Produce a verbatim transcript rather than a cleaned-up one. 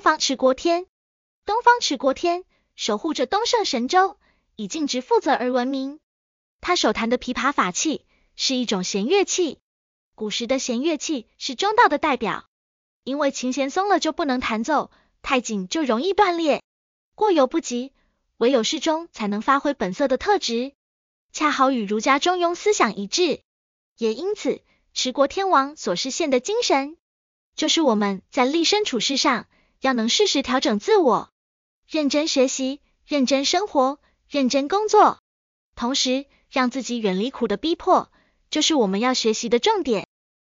方持国天。东方持国天守护着东胜神州，以尽职负责而闻名。他手弹的琵琶法器是一种弦乐器，古时的弦乐器是中道的代表，因为琴弦松了就不能弹奏，太紧就容易断裂，过犹不及，唯有适中才能发挥本色的特质，恰好与儒家中庸思想一致。也因此，持国天王所实现的精神，就是我们在立身处世上，要能适时调整自我，认真学习，认真生活，认真工作，同时让自己远离苦的逼迫，就是我们要学习的重点。